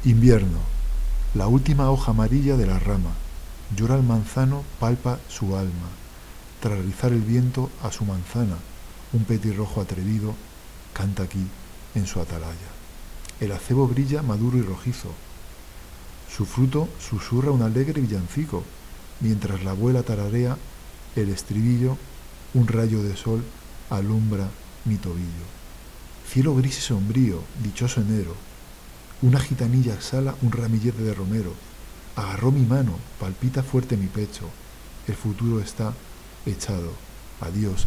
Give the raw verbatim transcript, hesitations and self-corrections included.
Invierno. La última hoja amarilla de la rama. Llora el manzano, palpa su alma. Tras rizar el viento a su manzana, un petirrojo atrevido canta aquí en su atalaya. El acebo brilla maduro y rojizo. Su fruto susurra un alegre villancico, mientras la abuela tararea el estribillo, un rayo de sol alumbra mi tobillo. Cielo gris y sombrío, dichoso enero. Una gitanilla exhala un ramillete de romero. Agarró mi mano, palpita fuerte mi pecho. El futuro está echado. Adiós,